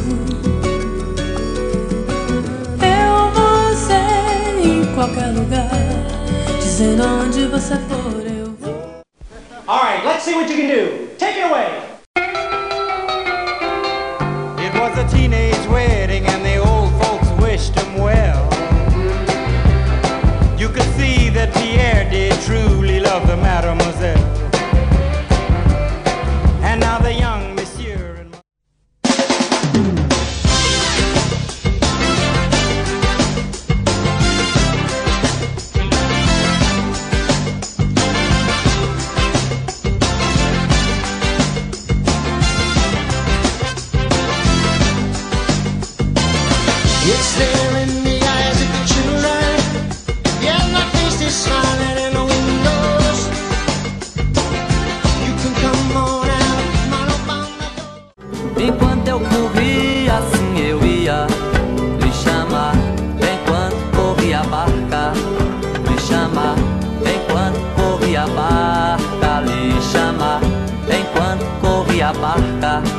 Eu vou ser em qualquer lugar, dizendo onde você for, eu vou. Alright, let's see what you can do. Take it away. It was a teenage wedding and the old folks wished him well. You could see that Pierre did truly love the mademoiselle. And now the young monsieur and It's there in the eyes of the children. Yeah, my face is smiling in the windows. You can come on out, man up on my door. Enquanto eu corria, assim eu ia lhe chamar. Enquanto corria a barca, lhe chamar. Enquanto corria a barca, lhe chamar. Enquanto corria a barca.